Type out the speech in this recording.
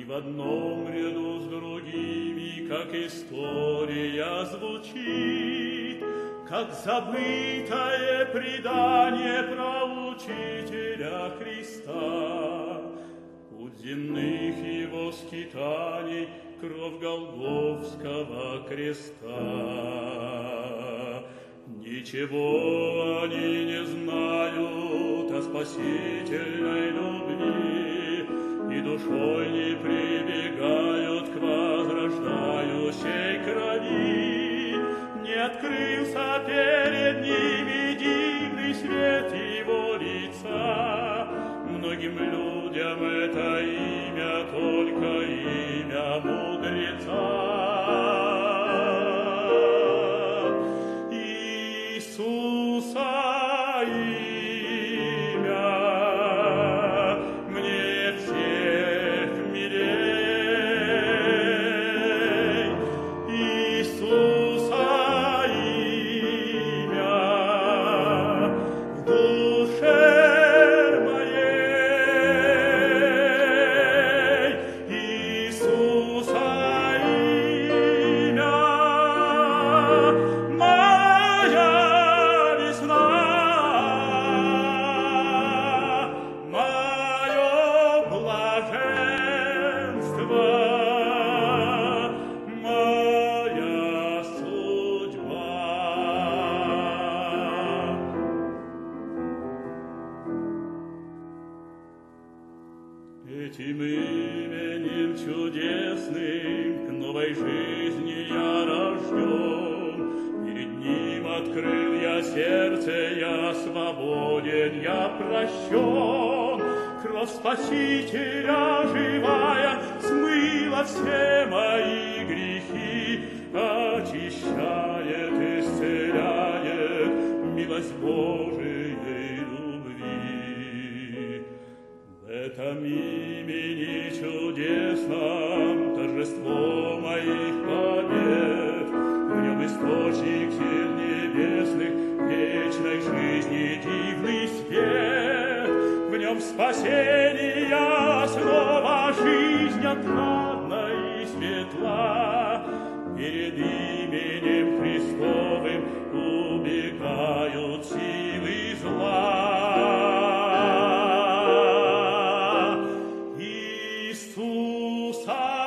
в одном ряду с другими, как история звучит, как забытое предание про учителя Христа. Путь земных его скитаний, кровь Голгофского креста. Ничего они не знают о спасительной любви и душой не прибегают к возрождающей крови. Не открылся перед ними дивный свет его лица. Многим людям это имя только имя мудреца. Иисуса имя мне всех милей. Иисуса имя в душе моей. Иисуса имя моя весна, мое блаженство, моя судьба. Этим именем чудесным к новой жизни я рожден. Перед ним открыл я сердце, я свободен, я прощен. Кровь Спасителя живая смыла все мои грехи, очищает, исцеляет милость Божией любви. В этом имени чудесном торжество моих побед, в нем источник сил небесных, вечной жизни дивный свет, в нем спасения снова жизнь отрадна и светла. Перед именем Христовым убегают силы зла. Иисуса